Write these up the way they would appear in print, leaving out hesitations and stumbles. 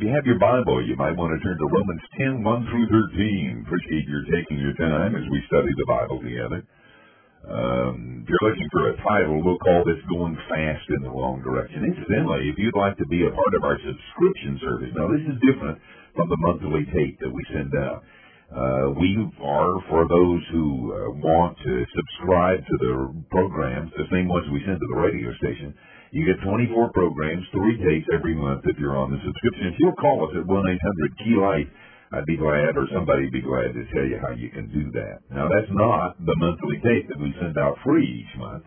If you have your Bible, you might want to turn to Romans 10, 1 through 13. Appreciate your taking your time as we study the Bible together. If you're looking for a title, we'll call this Going Fast in the Wrong Direction. Incidentally, if you'd like to be a part of our subscription service, now this is different from the monthly tape that we send out. We are, for those who want to subscribe to the programs, the same ones we send to the radio station, you get 24 programs, 3 tapes every month if you're on the subscription. If you'll call us at 1-800-KEY-LIFE, I'd be glad, or somebody would be glad to tell you how you can do that. Now, that's not the monthly tape that we send out free each month.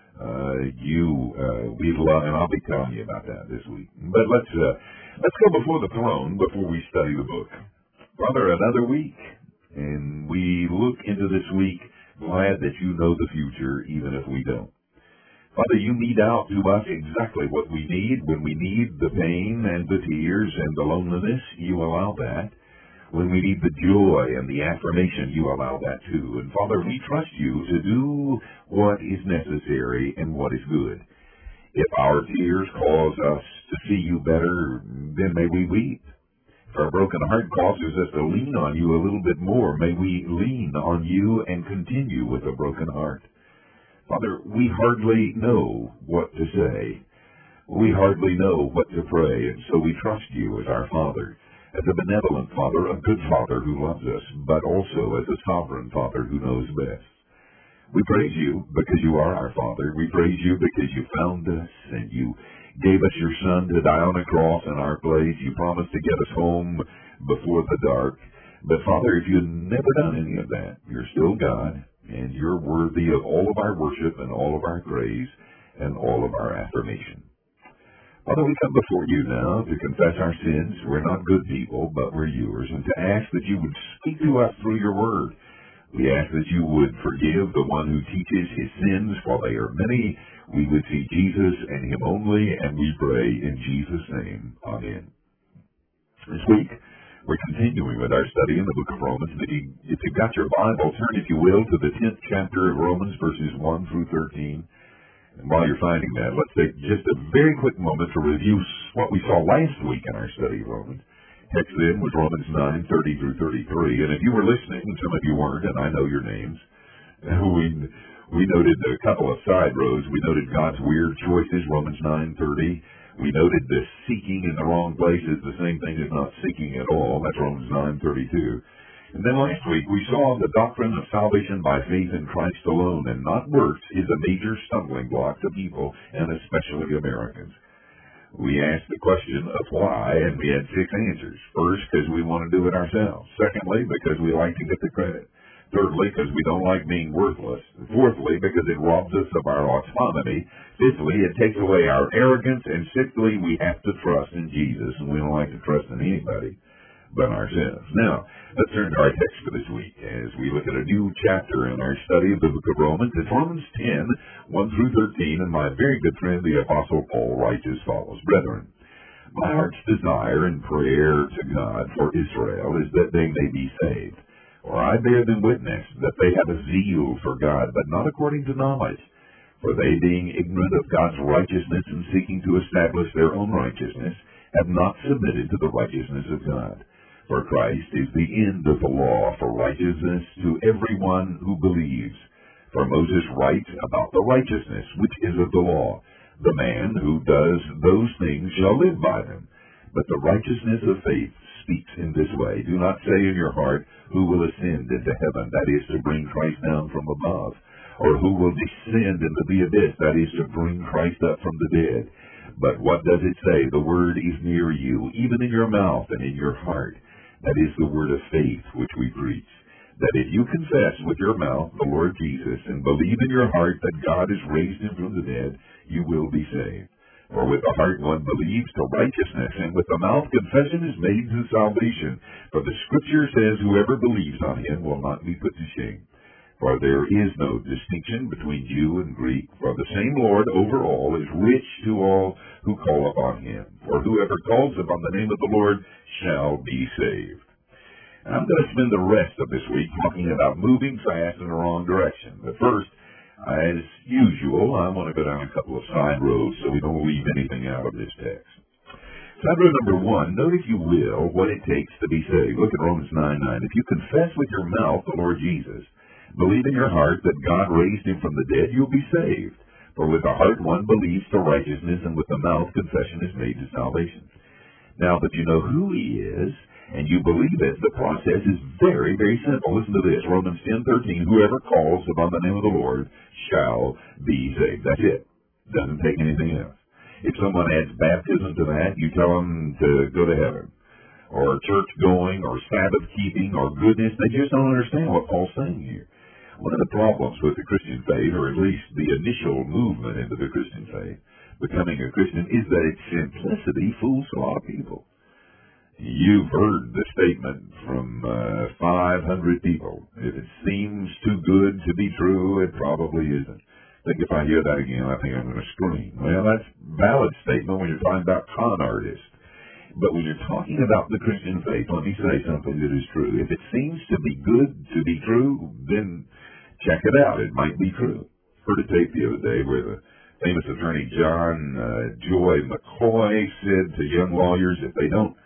We'd love, and I'll be telling you about that this week. But let's go before the throne before we study the book. Father, another week, and we look into this week glad that you know the future, even if we don't. Father, you mete out to us exactly what we need. When we need the pain and the tears and the loneliness, you allow that. When we need the joy and the affirmation, you allow that too. And Father, we trust you to do what is necessary and what is good. If our tears cause us to see you better, then may we weep. If our broken heart causes us to lean on you a little bit more, may we lean on you and continue with a broken heart. Father, we hardly know what to say. We hardly know what to pray, and so we trust you as our Father, as a benevolent Father, a good Father who loves us, but also as a sovereign Father who knows best. We praise you because you are our Father. We praise you because you found us and you gave us your Son to die on a cross in our place. You promised to get us home before the dark. But Father, if you'd never done any of that, you're still God, and you're worthy of all of our worship and all of our praise and all of our affirmation. Father, we come before you now to confess our sins. We're not good people, but we're yours, and to ask that you would speak to us through your word. We ask that you would forgive the one who teaches his sins, for they are many. We would see Jesus and him only, and we pray in Jesus' name. Amen. This week, we're continuing with our study in the book of Romans. If you've got your Bible, turn, if you will, to the 10th chapter of Romans, verses 1 through 13. And while you're finding that, let's take just a very quick moment to review what we saw last week in our study of Romans. Text then was Romans 9, 30 through 33. And if you were listening, and some of you weren't, and I know your names, we noted a couple of side roads. We noted God's weird choices, Romans 9, 30. We noted the seeking in the wrong place is the same thing as not seeking at all. That's Romans 9, 32. And then last week, we saw the doctrine of salvation by faith in Christ alone and not works is a major stumbling block to people, and especially Americans. We asked the question of why, and we had 6 answers. First, because we want to do it ourselves. Secondly, because we like to get the credit. Thirdly, because we don't like being worthless. Fourthly, because it robs us of our autonomy. Fifthly, it takes away our arrogance. And sixthly, we have to trust in Jesus, and we don't like to trust in anybody but ourselves. Now, let's turn to our text for this week as we look at a new chapter in our study of the book of Romans. It's Romans 10, 1 through 13, and my very good friend, the Apostle Paul, writes as follows. Brethren, my heart's desire and prayer to God for Israel is that they may be saved. For I bear them witness that they have a zeal for God, but not according to knowledge. For they, being ignorant of God's righteousness and seeking to establish their own righteousness, have not submitted to the righteousness of God. For Christ is the end of the law for righteousness to everyone who believes. For Moses writes about the righteousness which is of the law. The man who does those things shall live by them. But the righteousness of faith speaks in this way. Do not say in your heart, who will ascend into heaven, that is to bring Christ down from above. Or who will descend into the abyss, that is to bring Christ up from the dead. But what does it say? The word is near you, even in your mouth and in your heart. That is the word of faith which we preach. That if you confess with your mouth the Lord Jesus and believe in your heart that God has raised him from the dead, you will be saved. For with the heart one believes to righteousness, and with the mouth confession is made to salvation. For the Scripture says, whoever believes on him will not be put to shame. For there is no distinction between Jew and Greek, for the same Lord over all is rich to all who call upon him. For whoever calls upon the name of the Lord shall be saved. And I'm going to spend the rest of this week talking about moving fast in the wrong direction. But first, as usual, I want to go down a couple of side roads so we don't leave anything out of this text. Side road number 1, note if you will what it takes to be saved. Look at Romans 9:9. If you confess with your mouth the Lord Jesus, believe in your heart that God raised him from the dead, you'll be saved. For with the heart one believes to righteousness, and with the mouth confession is made to salvation. Now that you know who he is, and you believe it, the process is very, very simple. Listen to this, Romans 10:13. Whoever calls upon the name of the Lord shall be saved. That's it. Doesn't take anything else. If someone adds baptism to that, you tell them to go to heaven, or church going, or Sabbath keeping, or goodness. They just don't understand what Paul's saying here. One of the problems with the Christian faith, or at least the initial movement into the Christian faith, becoming a Christian, is that its simplicity fools a lot of people. You've heard the statement from 500 people. If it seems too good to be true, it probably isn't. I think if I hear that again, I think I'm going to scream. Well, that's a valid statement when you're talking about con artists. But when you're talking about the Christian faith, let me say something that is true. If it seems to be good to be true, then check it out. It might be true. Heard a tape the other day where the famous attorney John Joy McCoy said to young lawyers, if they don't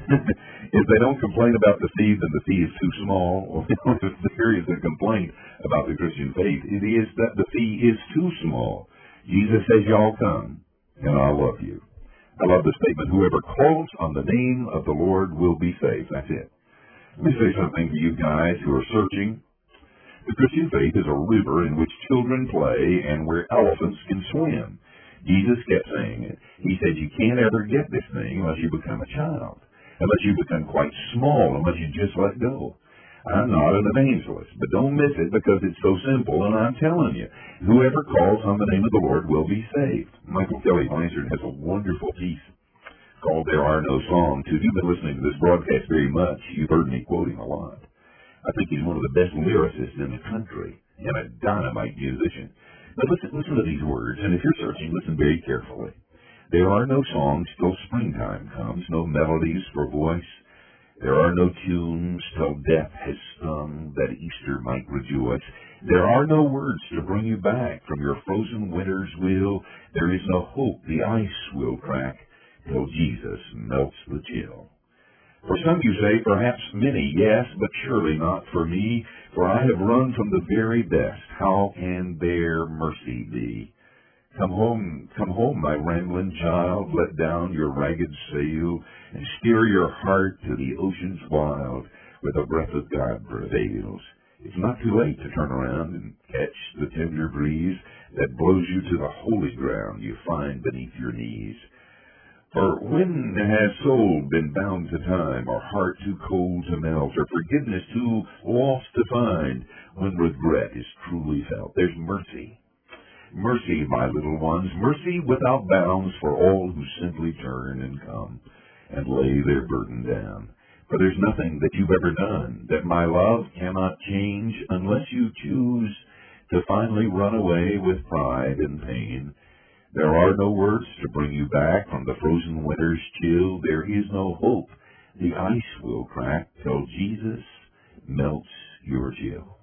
complain about the fee, then the fee is too small. If there is a complaint about the Christian faith, it is that the fee is too small. Jesus says, y'all come, and I'll love you. I love the statement, whoever calls on the name of the Lord will be saved. That's it. Let me say something to you guys who are searching. The Christian faith is a river in which children play and where elephants can swim. Jesus kept saying it. He said you can't ever get this thing unless you become a child, unless you become quite small, unless you just let go. I'm not an evangelist, but don't miss it because it's so simple, and I'm telling you, whoever calls on the name of the Lord will be saved. Michael Kelly Blanchard has a wonderful piece called There Are No Songs. If you've been listening to this broadcast very much, you've heard me quoting a lot. I think he's one of the best lyricists in the country and a dynamite musician. But listen to these words, and if you're searching, listen very carefully. There are no songs till springtime comes, no melodies for voice. There are no tunes till death has stung, that Easter might rejoice. There are no words to bring you back from your frozen winter's will. There is no hope the ice will crack till Jesus melts the chill. For some you say, perhaps many, yes, but surely not for me, for I have run from the very best. How can there mercy be? Come home, my rambling child, let down your ragged sail, and steer your heart to the oceans wild, where the breath of God prevails. It's not too late to turn around and catch the tender breeze that blows you to the holy ground you find beneath your knees. For when has soul been bound to time, or heart too cold to melt, or forgiveness too lost to find, when regret is truly felt? There's mercy. Mercy, my little ones, mercy without bounds for all who simply turn and come and lay their burden down. For there's nothing that you've ever done that my love cannot change unless you choose to finally run away with pride and pain. There are no words to bring you back from the frozen winter's chill. There is no hope. The ice will crack till Jesus melts your chill.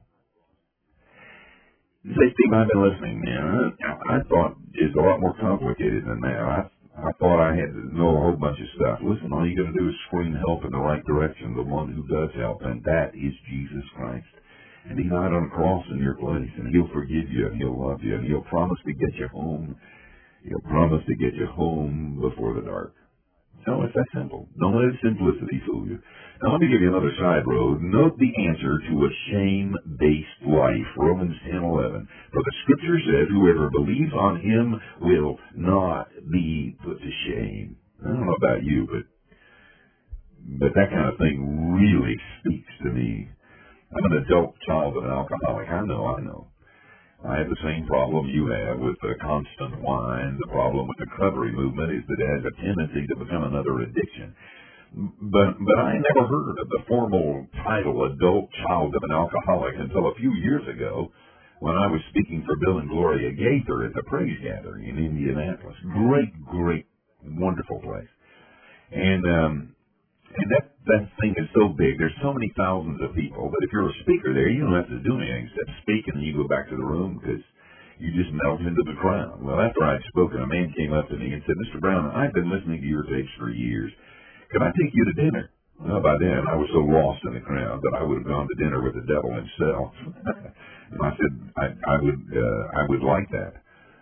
Say, Steve, I've been listening, man. I thought it's a lot more complicated than that. I thought I had to know a whole bunch of stuff. Listen, all you got to do is scream help in the right direction, the one who does help, and that is Jesus Christ. And he died on a cross in your place, and he'll forgive you, and he'll love you, and he'll promise to get you home. He'll promise to get you home before the dark. No, it's that simple. Don't let simplicity fool you. Now, let me give you another side road. Note the answer to a shame-based life, Romans 10:11. For the Scripture says, whoever believes on him will not be put to shame. I don't know about you, but that kind of thing really speaks to me. I'm an adult child of an alcoholic. I know. I have the same problem you have with the constant wine. The problem with the recovery movement is that it has a tendency to become another addiction. But I never heard of the formal title adult child of an alcoholic until a few years ago when I was speaking for Bill and Gloria Gaither at the Praise Gathering in Indianapolis. Great, wonderful place. And that thing is so big. There's so many thousands of people. But if you're a speaker there, you don't have to do anything except speak, and then you go back to the room because You just melt into the crowd. Well, after I'd spoken, a man came up to me and said, Mr. Brown, I've been listening to your tapes for years. Could I take you to dinner? Well, by then, I was so lost in the crowd that I would have gone to dinner with the devil himself. And I said, I would like that.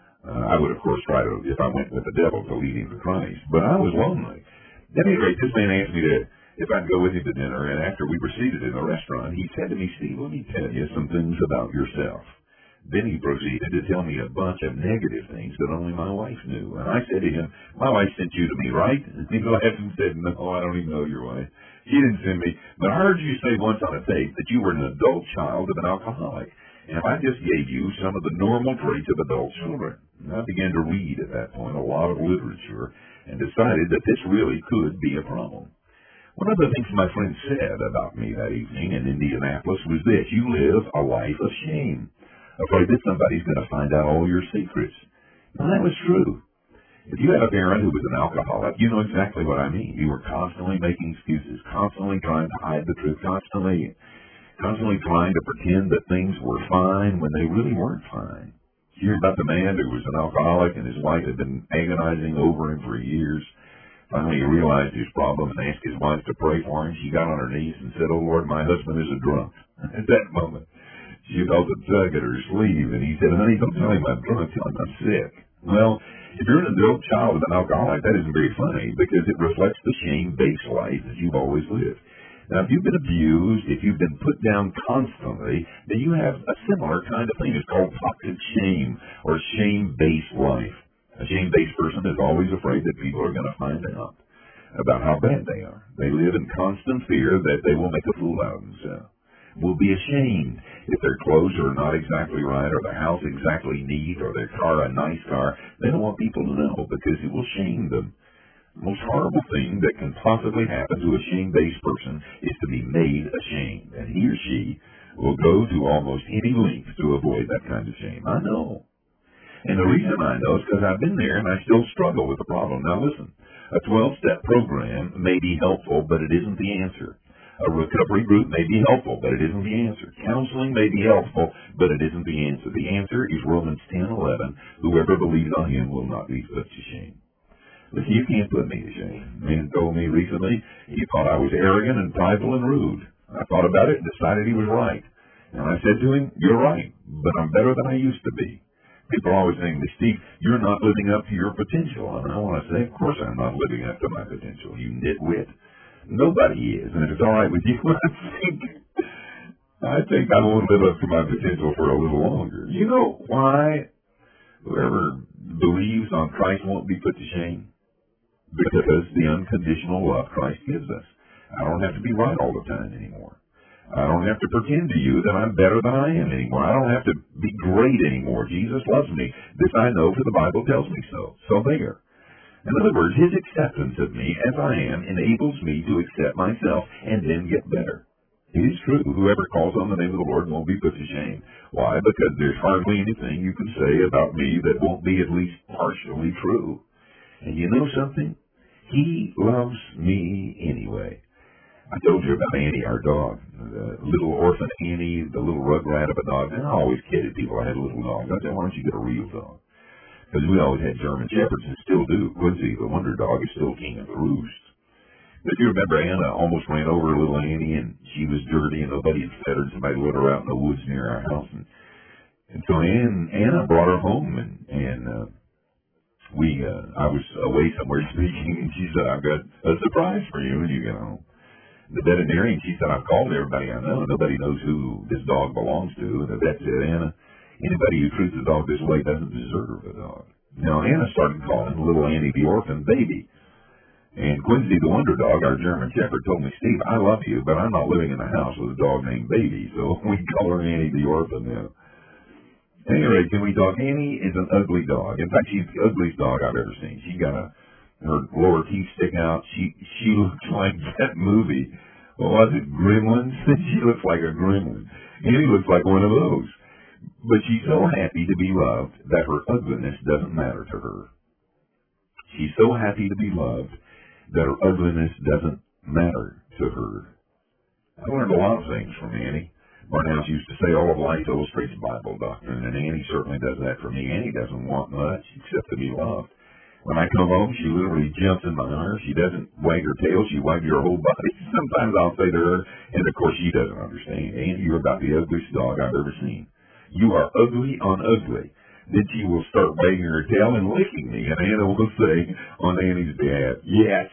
I would, of course, try to, if I went with the devil, to lead him to Christ. But I was lonely. At any rate, this man asked me if I'd go with him to dinner, and after we were seated in the restaurant, he said to me, Steve, let me tell you some things about yourself. Then he proceeded to tell me a bunch of negative things that only my wife knew. And I said to him, my wife sent you to me, right? And he laughed and said, no, I don't even know your wife. She didn't send me. But I heard you say once on a tape that you were an adult child of an alcoholic. And I just gave you some of the normal traits of adult children. And I began to read at that point a lot of literature and decided that this really could be a problem. One of the things my friend said about me that evening in Indianapolis was this: you live a life of shame, afraid that somebody's going to find out all your secrets. And that was true. If you had a parent who was an alcoholic, you know exactly what I mean. You were constantly making excuses, constantly trying to hide the truth, constantly trying to pretend that things were fine when they really weren't fine. You hear about the man who was an alcoholic and his wife had been agonizing over him for years. Finally, he realized his problem and asked his wife to pray for him. She got on her knees and said, "Oh, Lord, my husband is a drunk." At that moment, she felt a tug at her sleeve, and he said, "Honey, don't tell him I'm drunk, tell him I'm sick." Well, if you're an adult child of an alcoholic, that isn't very funny because it reflects the shame-based life that you've always lived. Now, if you've been abused, if you've been put down constantly, then you have a similar kind of thing. It's called toxic shame or shame-based life. A shame-based person is always afraid that people are going to find out about how bad they are. They live in constant fear that they will make a fool out of themselves, will be ashamed if their clothes are not exactly right or their house exactly neat or their car a nice car. They don't want people to know because it will shame them. The most horrible thing that can possibly happen to a shame-based person is to be made ashamed, and he or she will go to almost any length to avoid that kind of shame. I know. And the reason I know is because I've been there and I still struggle with the problem. Now listen, a 12-step program may be helpful, but it isn't the answer. A recovery group may be helpful, but it isn't the answer. Counseling may be helpful, but it isn't the answer. The answer is Romans 10:11. Whoever believes on him will not be put to shame. Listen, you can't put me to shame. A man told me recently he thought I was arrogant and prideful and rude. I thought about it and decided he was right. And I said to him, "You're right, but I'm better than I used to be." People are always saying to me, "Steve, you're not living up to your potential." And I want to say, of course I'm not living up to my potential, you nitwit. Nobody is. And if it's all right with you, I think I won't live up to my potential for a little longer. You know why whoever believes on Christ won't be put to shame? Because the unconditional love Christ gives us. I don't have to be right all the time anymore. I don't have to pretend to you that I'm better than I am anymore. I don't have to be great anymore. Jesus loves me. This I know, for the Bible tells me so. So there. In other words, his acceptance of me as I am enables me to accept myself and then get better. It is true. Whoever calls on the name of the Lord won't be put to shame. Why? Because there's hardly anything you can say about me that won't be at least partially true. And you know something? He loves me anyway. I told you about Annie, our dog, the little orphan Annie, the little rugrat of a dog. And I always kidded people I had a little dog. I said, "Why don't you get a real dog?" Because we always had German Shepherds and still do. Quincy, the wonder dog, is still king of the roost. But you remember Anna almost ran over little Annie, and she was dirty, and nobody had fed her, and somebody let her out in the woods near our house. And so Anna brought her home, and I was away somewhere speaking, and she said, "I've got a surprise for you when you get home." The veterinarian, she said, "I've called everybody I know. Nobody knows who this dog belongs to." And the vet said, "Anna, anybody who treats a dog this way doesn't deserve a dog." Now, Anna started calling little Annie the orphan baby. And Quincy, the wonder dog, our German Shepherd, told me, "Steve, I love you, but I'm not living in a house with a dog named Baby." So we call her Annie the orphan now. Anyway, can we talk? Annie is an ugly dog. In fact, she's the ugliest dog I've ever seen. She's got her lower teeth stick out. She looks like that movie. What was it, Gremlins? She looks like a gremlin. Annie looks like one of those. But she's so happy to be loved that her ugliness doesn't matter to her. She's so happy to be loved that her ugliness doesn't matter to her. I learned a lot of things from Annie. Barnhouse used to say all of life illustrates Bible doctrine, and Annie certainly does that for me. Annie doesn't want much except to be loved. When I come home, she literally jumps in my arms. She doesn't wag her tail. She wags her whole body. Sometimes I'll say to her, and of course she doesn't understand, Annie, you're about the ugliest dog I've ever seen. You are ugly on ugly. Then she will start wagging her tail and licking me, and Anna will say on Annie's behalf, yes,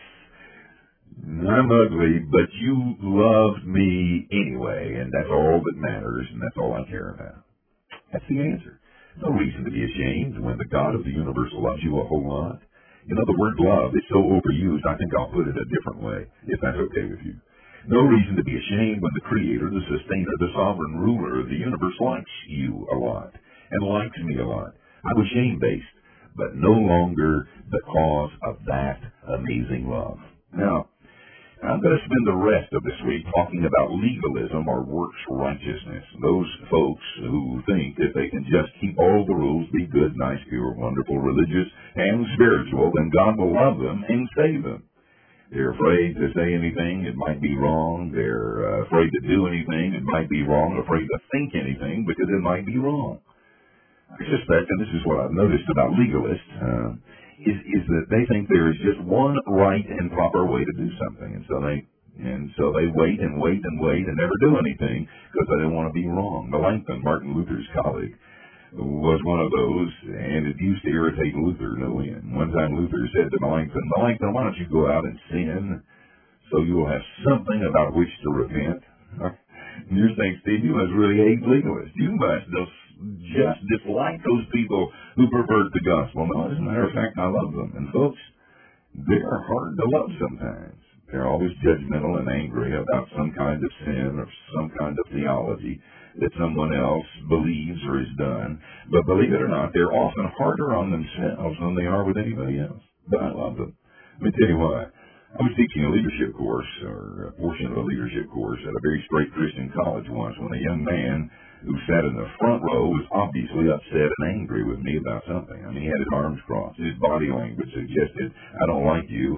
I'm ugly, but you love me anyway, and that's all that matters, and that's all I care about. That's the answer. No reason to be ashamed when the God of the universe loves you a whole lot. You know, the word love is so overused, I think I'll put it a different way, if that's okay with you. No reason to be ashamed when the Creator, the Sustainer, the Sovereign Ruler of the universe likes you a lot, and likes me a lot. I was shame-based, but no longer because of that amazing love. Now, I'm going to spend the rest of this week talking about legalism or works righteousness. Those folks who think that they can just keep all the rules, be good, nice, pure, wonderful, religious, and spiritual, then God will love them and save them. They're afraid to say anything, it might be wrong. They're afraid to do anything, it might be wrong. Afraid to think anything because it might be wrong. I suspect, and this is what I've noticed about legalists, is that they think there is just one right and proper way to do something, and so they wait and wait and wait and never do anything because they don't want to be wrong. Melanchthon, Martin Luther's colleague, was one of those, and it used to irritate Luther no end. One time Luther said to Melanchthon, why don't you go out and sin so you will have something about which to repent? And you're saying, Steve, you must really hate legalists. You must just dislike those people who pervert the gospel. No, as a matter of fact, I love them. And folks, they're hard to love sometimes. They're always judgmental and angry about some kind of sin or some kind of theology that someone else believes or has done. But believe it or not, they're often harder on themselves than they are with anybody else. But I love them. Let me tell you why. I was teaching a leadership course, or a portion of a leadership course, at a very straight Christian college once when a young man who sat in the front row was obviously upset and angry with me about something. I mean, he had his arms crossed. His body language suggested, I don't like you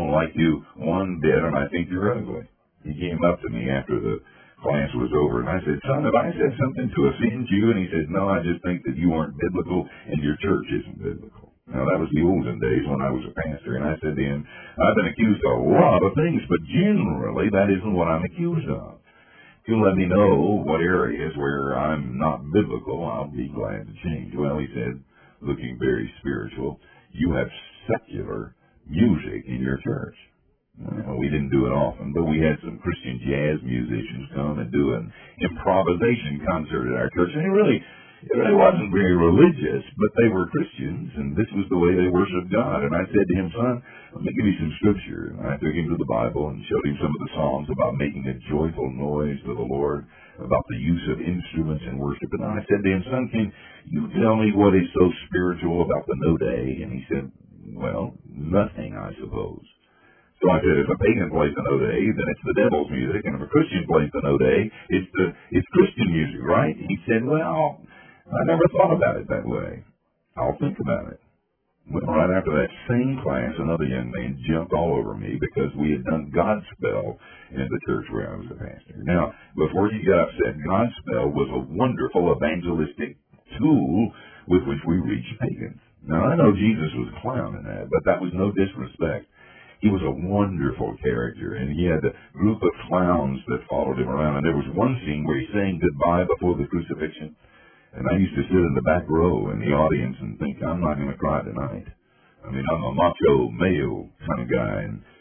one bit, and I think you're ugly. He came up to me after the class was over, and I said, son, have I said something to offend you? And he said, no, I just think that you aren't biblical and your church isn't biblical. Now, that was the olden days when I was a pastor, and I said to him, I've been accused of a lot of things, but generally that isn't what I'm accused of. If you'll let me know what areas where I'm not biblical, I'll be glad to change. Well, he said, looking very spiritual, you have secular music in your church. Well, we didn't do it often, but we had some Christian jazz musicians come and do an improvisation concert at our church, and it really wasn't very religious, but they were Christians, and this was the way they worshiped God. And I said to him, son, let me give you some scripture. And I took him to the Bible and showed him some of the Psalms about making a joyful noise to the Lord, about the use of instruments in worship. And I said to him, son, can you tell me what is so spiritual about the no day? And he said, well, nothing, I suppose. So I said, if a pagan plays the no day, then it's the devil's music, and if a Christian plays the no day, it's Christian music, right? He said, well, I never thought about it that way. I'll think about it. Well, right after that same class, another young man jumped all over me because we had done Godspell in the church where I was a pastor. Now, before you got upset, Godspell was a wonderful evangelistic tool with which we reached pagans. Now, I know Jesus was a clown in that, but that was no disrespect. He was a wonderful character, and he had a group of clowns that followed him around. And there was one scene where he's saying goodbye before the crucifixion. And I used to sit in the back row in the audience and think, I'm not going to cry tonight. I mean, I'm a macho male kind of guy,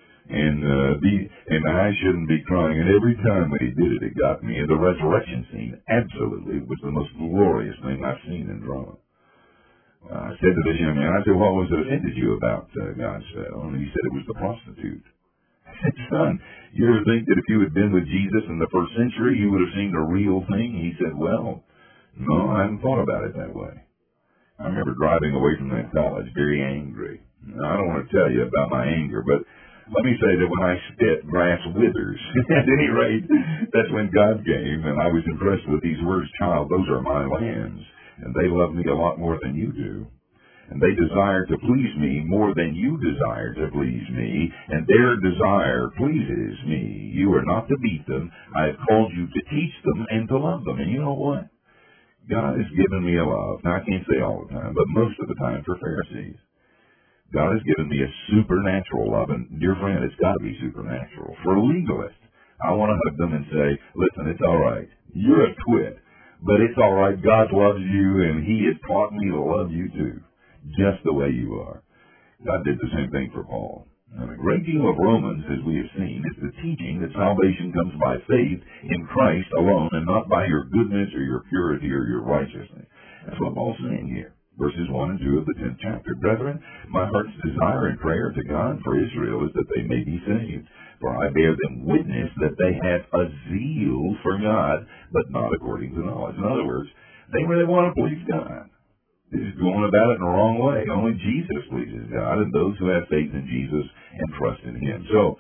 and I shouldn't be crying. And every time that he did it, it got me. And the resurrection scene absolutely was the most glorious thing I've seen in drama. I said to this young man, I said, what was it offended you about Godspell? And he said it was the prostitute. I said, son, you ever think that if you had been with Jesus in the first century, you would have seen the real thing? He said, well, no, I hadn't thought about it that way. I remember driving away from that college very angry. Now, I don't want to tell you about my anger, but let me say that when I spit, grass withers. At any rate, that's when God came, and I was impressed with these words, child, those are my lands, and they love me a lot more than you do. And they desire to please me more than you desire to please me, and their desire pleases me. You are not to beat them. I have called you to teach them and to love them. And you know what? God has given me a love. Now, I can't say all the time, but most of the time for Pharisees. God has given me a supernatural love, and dear friend, it's got to be supernatural. For legalists, I want to hug them and say, listen, it's all right. You're a twit, but it's all right. God loves you, and He has taught me to love you too, just the way you are. God did the same thing for Paul. And a great deal of Romans, as we have seen, is the teaching that salvation comes by faith in Christ alone and not by your goodness or your purity or your righteousness. That's what Paul's saying here. Verses 1 and 2 of the 10th chapter. Brethren, my heart's desire and prayer to God for Israel is that they may be saved. For I bear them witness that they have a zeal for God, but not according to knowledge. In other words, they really want to please God. They're just going about it in the wrong way. Only Jesus pleases God, and those who have faith in Jesus and trust in Him. So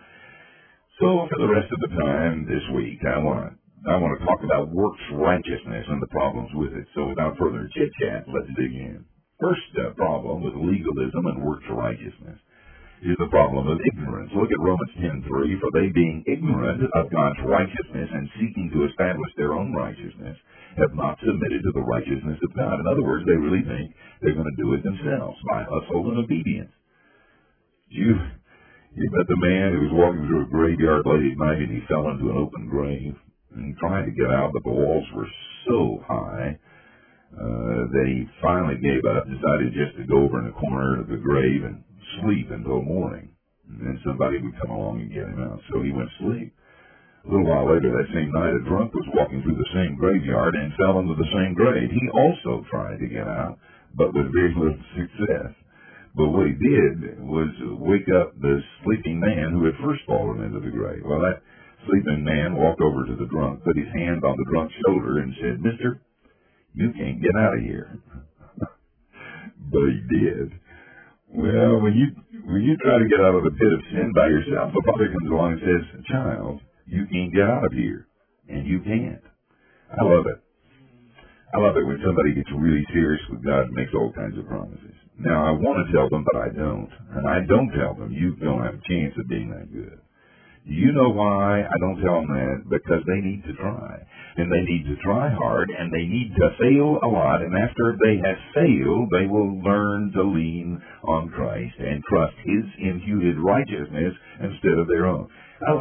for the rest of the time this week, I want to talk about works righteousness and the problems with it. So without further chit-chat, let's dig in. First problem with legalism and works righteousness is the problem of ignorance. Look at Romans 10:3. For they, being ignorant of God's righteousness and seeking to establish their own righteousness, have not submitted to the righteousness of God. In other words, they really think they're going to do it themselves by hustle and obedience. You met the man who was walking through a graveyard late at night and he fell into an open grave and tried to get out, but the walls were so high that he finally gave up, decided just to go over in the corner of the grave and sleep until morning. And then somebody would come along and get him out. So he went to sleep. A little while later that same night, a drunk was walking through the same graveyard and fell into the same grave. He also tried to get out, but with very little success. But what he did was wake up the sleeping man who had first fallen into the grave. Well, that sleeping man walked over to the drunk, put his hand on the drunk's shoulder, and said, Mister, you can't get out of here. But he did. Well, when you try to get out of the pit of sin by yourself, the Father comes along and says, child, you can't get out of here. And you can't. I love it. I love it when somebody gets really serious with God and makes all kinds of promises. Now, I want to tell them, but I don't. And I don't tell them, you don't have a chance of being that good. You know why I don't tell them that? Because they need to try. And they need to try hard, and they need to fail a lot. And after they have failed, they will learn to lean on Christ and trust His imputed righteousness instead of their own.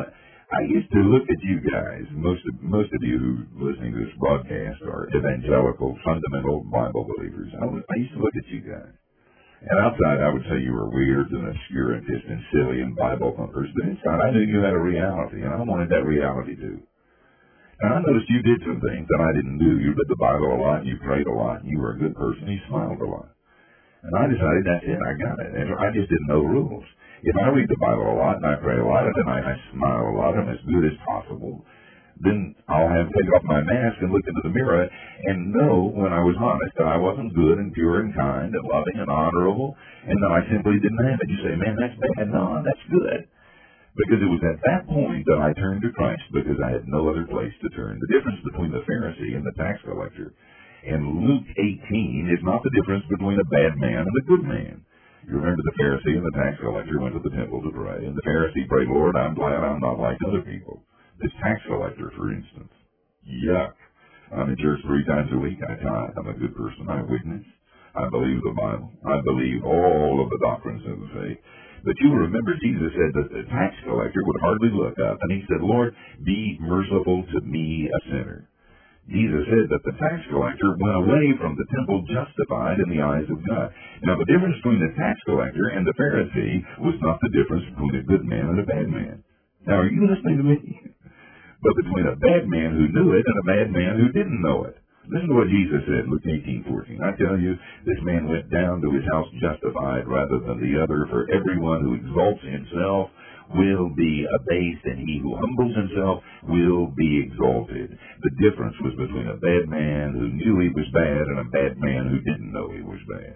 I used to look at you guys, most of you who are listening to this broadcast are evangelical, fundamental Bible believers. I used to look at you guys. And outside, I would say you were weird and obscurantist and silly and Bible thumpers. But inside, I knew you had a reality, and I wanted that reality too. And I noticed you did some things that I didn't do. You read the Bible a lot, and you prayed a lot, and you were a good person. You smiled a lot. And I decided, that's it, I got it. And I just didn't know rules. If I read the Bible a lot, and I pray a lot, and I smile a lot, and I'm as good as possible, then I'll have to take off my mask and look into the mirror and know when I was honest that I wasn't good and pure and kind and loving and honorable, and that I simply didn't have it. You say, man, that's bad. No, that's good. Because it was at that point that I turned to Christ, because I had no other place to turn. The difference between the Pharisee and the tax collector in Luke 18 is not the difference between a bad man and a good man. You remember the Pharisee and the tax collector went to the temple to pray, and the Pharisee prayed, Lord, I'm glad I'm not like other people. This tax collector, for instance. Yuck. I'm in church 3 times a week. I tithe. I'm a good person. I witness. I believe the Bible. I believe all of the doctrines of the faith. But you remember Jesus said that the tax collector would hardly look up, and he said, Lord, be merciful to me, a sinner. Jesus said that the tax collector went away from the temple justified in the eyes of God. Now, the difference between the tax collector and the Pharisee was not the difference between a good man and a bad man. Now, are you listening to me? But between a bad man who knew it and a bad man who didn't know it. Listen to what Jesus said, Luke 18:14. I tell you, this man went down to his house justified rather than the other, for everyone who exalts himself will be abased, and he who humbles himself will be exalted. The difference was between a bad man who knew he was bad and a bad man who didn't know he was bad.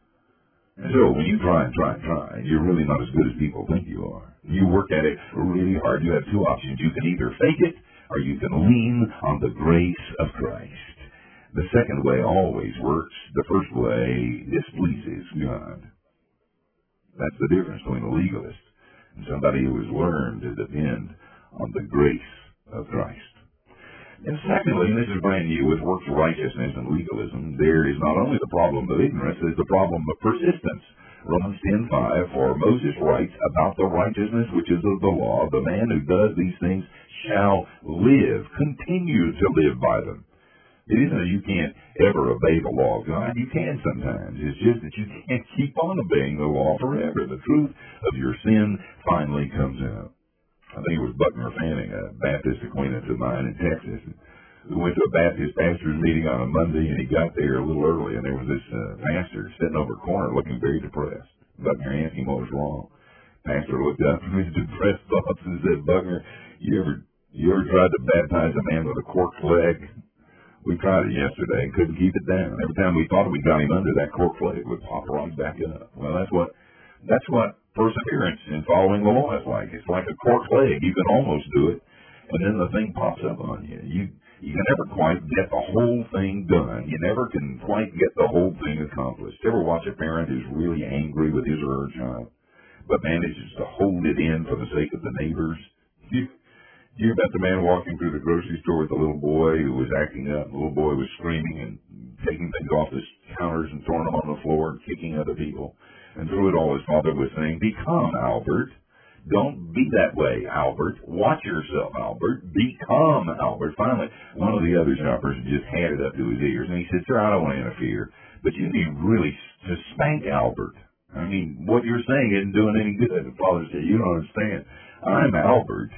And so when you try, you're really not as good as people think you are. You work at it really hard. You have 2 options. You can either fake it or you can lean on the grace of Christ. The second way always works. The first way displeases God. That's the difference between a legalist and somebody who has learned to depend on the grace of Christ. And secondly, and this is brand new, with works righteousness and legalism, there is not only the problem of ignorance, there's the problem of persistence. Romans 10:5, for Moses writes about the righteousness which is of the law, the man who does these things shall live, continue to live by them. It isn't that you can't ever obey the law of God. You can sometimes. It's just that you can't keep on obeying the law forever. The truth of your sin finally comes out. I think it was Buckner Fanning, a Baptist acquaintance of mine in Texas, who went to a Baptist pastor's meeting on a Monday, and he got there a little early, and there was this pastor sitting over a corner looking very depressed. Buckner asked him what was wrong. Pastor looked up from his depressed thoughts and said, Buckner, you ever tried to baptize a man with a corked leg? We tried it yesterday and couldn't keep it down. Every time we thought we got him under, that cork leg would pop right back up. Well, that's what perseverance in following the law is like. It's like a cork leg. You can almost do it, and then the thing pops up on you. You can never quite get the whole thing done. You never can quite get the whole thing accomplished. Ever watch a parent who's really angry with his or her child, but manages to hold it in for the sake of the neighbors? You met the man walking through the grocery store with the little boy who was acting up. The little boy was screaming and taking things off the counters and throwing them on the floor and kicking other people. And through it all, his father was saying, become, Albert. Don't be that way, Albert. Watch yourself, Albert. Become, Albert. Finally, one of the other shoppers just had it up to his ears. And he said, sir, I don't want to interfere, but you need really to spank Albert. I mean, what you're saying isn't doing any good. The father said, you don't understand. I'm Albert.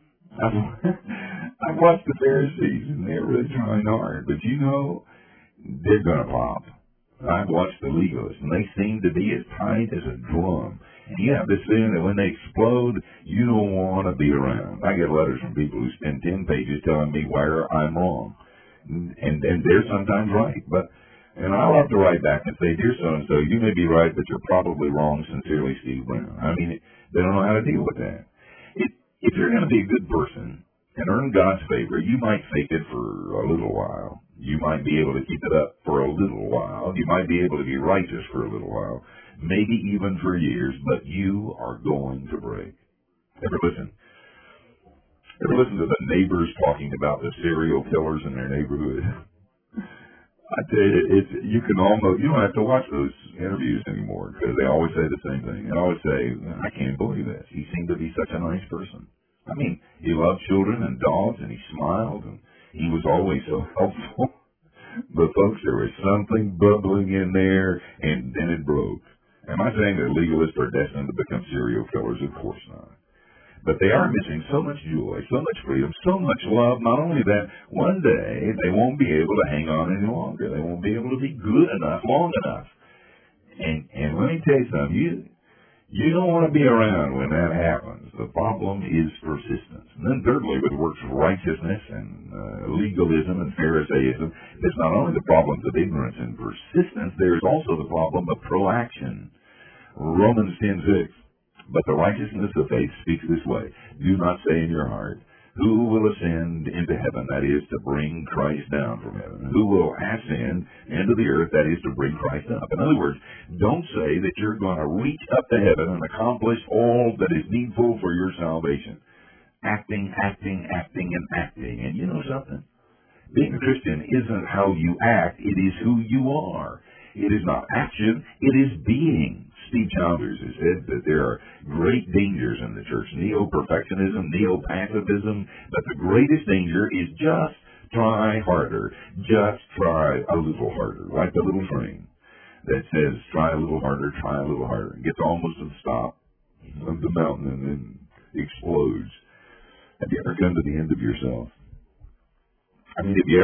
I've watched the Pharisees, and they're really trying hard, but they're going to pop. I've watched the legalists, and they seem to be as tight as a drum. And you have this feeling that when they explode, you don't want to be around. I get letters from people who spend 10 pages telling me where I'm wrong. And they're sometimes right. And I'll have to write back and say, dear so-and-so, you may be right, but you're probably wrong. Sincerely, Steve Brown. I mean, they don't know how to deal with that. If you're going to be a good person and earn God's favor, you might fake it for a little while. You might be able to keep it up for a little while. You might be able to be righteous for a little while, maybe even for years, but you are going to break. Ever listen to the neighbors talking about the serial killers in their neighborhood? I tell you, you don't have to watch those interviews anymore because they always say the same thing. They always say, I can't believe this. He seemed to be such a nice person. I mean, he loved children and dogs, and he smiled, and he was always so helpful. But folks, there was something bubbling in there, and then it broke. Am I saying that legalists are destined to become serial killers? Of course not. But they are missing so much joy, so much freedom, so much love. Not only that, one day they won't be able to hang on any longer. They won't be able to be good enough, long enough. And let me tell you something. You don't want to be around when that happens. The problem is persistence. And then thirdly, with works righteousness and legalism and Pharisaism, it's not only the problems of ignorance and persistence, there is also the problem of proaction. Romans 10:6. But the righteousness of faith speaks this way. Do not say in your heart, who will ascend into heaven, that is, to bring Christ down from heaven? Who will ascend into the earth, that is, to bring Christ up? In other words, don't say that you're going to reach up to heaven and accomplish all that is needful for your salvation. Acting. And you know something? Being a Christian isn't how you act, it is who you are. It is not action, it is being. Steve Chalmers has said that there are great dangers in the church, neo-perfectionism, neo-pacifism, but the greatest danger is just try harder, just try a little harder, like the little train that says try a little harder, and gets almost to the top of the mountain and then explodes. Have you ever come to the end of yourself? I mean, have you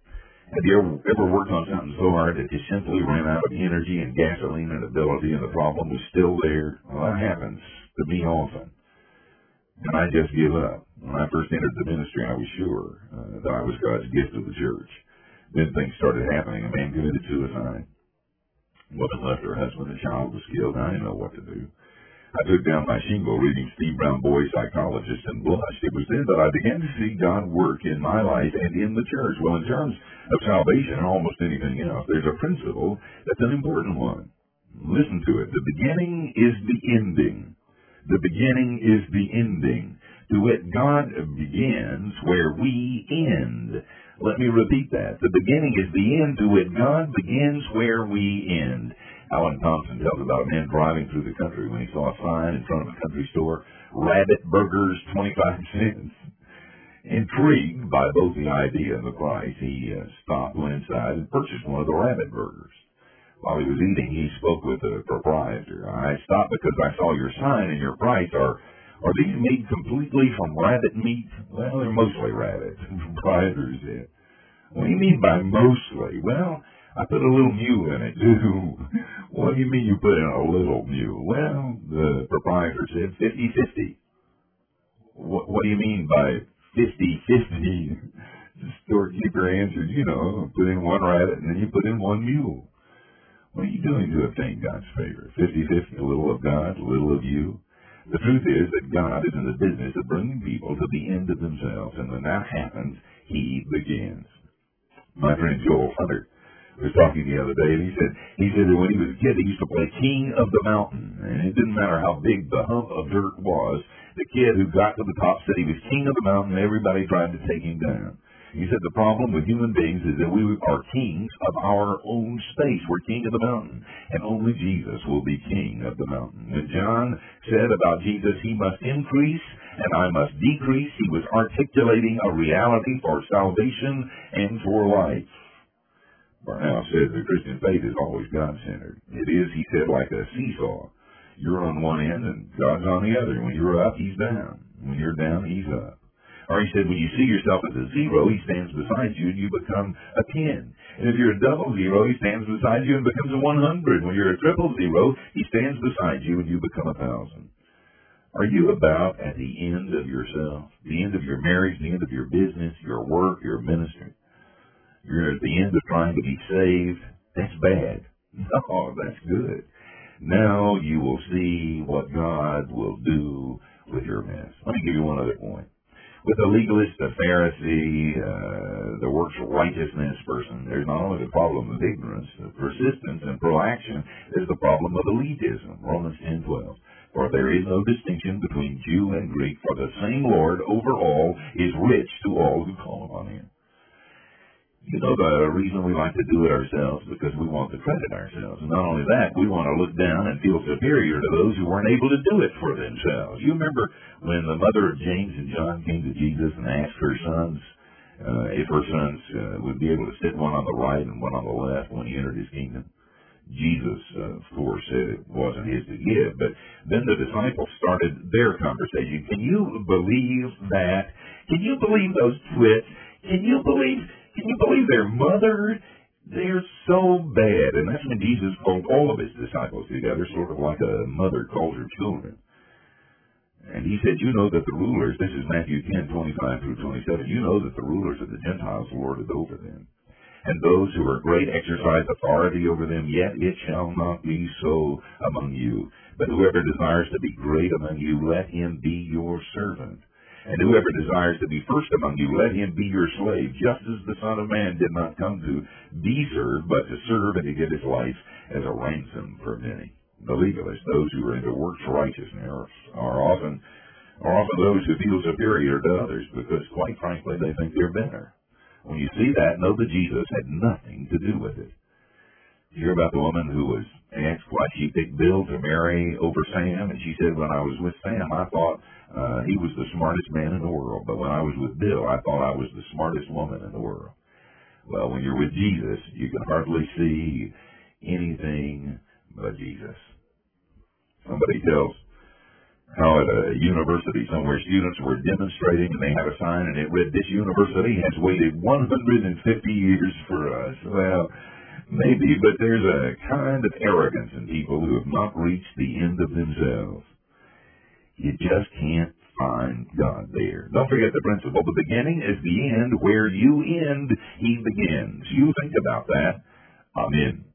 ever worked on something so hard that you simply ran out of energy and gasoline and ability and the problem was still there? Well, that happens to me often. And I just give up. When I first entered the ministry, I was sure that I was God's gift to the church. Then things started happening. A man committed suicide. Woman left her husband. The child was killed. I didn't know what to do. I took down my shingle reading Steve Brown, Boy Psychologist, and blushed. It was then that I began to see God work in my life and in the church. Well, in terms of salvation and almost anything else, there's a principle that's an important one. Listen to it. The beginning is the ending. The beginning is the ending. To it, God begins where we end. Let me repeat that. The beginning is the end. To it, God begins where we end. Alan Thompson tells about a man driving through the country when he saw a sign in front of a country store, Rabbit Burgers, 25 cents. Intrigued by both the idea and the price, he stopped, went inside, and purchased one of the Rabbit Burgers. While he was eating, he spoke with the proprietor. I stopped because I saw your sign and your price. Are these made completely from rabbit meat? Well, they're mostly rabbit, the proprietor said. What do you mean by mostly? Well, I put a little mule in it, too. What do you mean you put in a little mule? Well, the proprietor said 50-50. What do you mean by 50-50? The storekeeper answered, put in one rabbit and then you put in one mule. What are you doing to obtain God's favor? 50-50, a little of God, a little of you. The truth is that God is in the business of bringing people to the end of themselves, and when that happens, He begins. My friend Joel Hunter was talking the other day, and he said that when he was a kid, he used to play King of the Mountain, and it didn't matter how big the hump of dirt was. The kid who got to the top said he was King of the Mountain, and everybody tried to take him down. He said the problem with human beings is that we are kings of our own space. We're king of the mountain, and only Jesus will be king of the mountain. When John said about Jesus, he must increase and I must decrease, he was articulating a reality for salvation and for life. Barnell said the Christian faith is always God-centered. It is, he said, like a seesaw. You're on one end and God's on the other. When you're up, He's down. When you're down, He's up. Or he said, when you see yourself as a zero, He stands beside you and you become a 10. And if you're a double zero, He stands beside you and becomes a 100. When you're a triple zero, He stands beside you and you become 1,000. Are you about at the end of yourself, the end of your marriage, the end of your business, your work, your ministry? You're at the end of trying to be saved. That's bad. No, that's good. Now you will see what God will do with your mess. Let me give you one other point. With a legalist, a Pharisee, the works righteousness person, there's not only the problem of ignorance, of persistence, and proaction, there's the problem of elitism. Romans 10:12. For there is no distinction between Jew and Greek, for the same Lord over all is rich to all who call upon Him. You know the reason we like to do it ourselves, because we want to credit ourselves. And not only that, we want to look down and feel superior to those who weren't able to do it for themselves. You remember when the mother of James and John came to Jesus and asked her sons if her sons would be able to sit one on the right and one on the left when He entered His kingdom? Jesus, of course, said it wasn't His to give, but then the disciples started their conversation. Can you believe that? Can you believe those twits? Can you believe their mother? They're so bad. And that's when Jesus called all of His disciples together, sort of like a mother calls her children. And He said, you know that the rulers, this is Matthew 10:25-27, you know that the rulers of the Gentiles lord it over them. And those who are great exercise authority over them, yet it shall not be so among you. But whoever desires to be great among you, let him be your servant. And whoever desires to be first among you, let him be your slave, just as the Son of Man did not come to be served, but to serve and to give His life as a ransom for many. The legalists, those who are into works righteousness, are often those who feel superior to others, because quite frankly, they think they're better. When you see that, know that Jesus had nothing to do with it. You hear about the woman who was asked why she picked Bill to marry over Sam, and she said, when I was with Sam, I thought he was the smartest man in the world, but when I was with Bill, I thought I was the smartest woman in the world. Well, when you're with Jesus, you can hardly see anything but Jesus. Somebody tells how at a university somewhere students were demonstrating and they had a sign and it read, this university has waited 150 years for us. Well, maybe, but there's a kind of arrogance in people who have not reached the end of themselves. You just can't find God there. Don't forget the principle. The beginning is the end. Where you end, He begins. You think about that. Amen.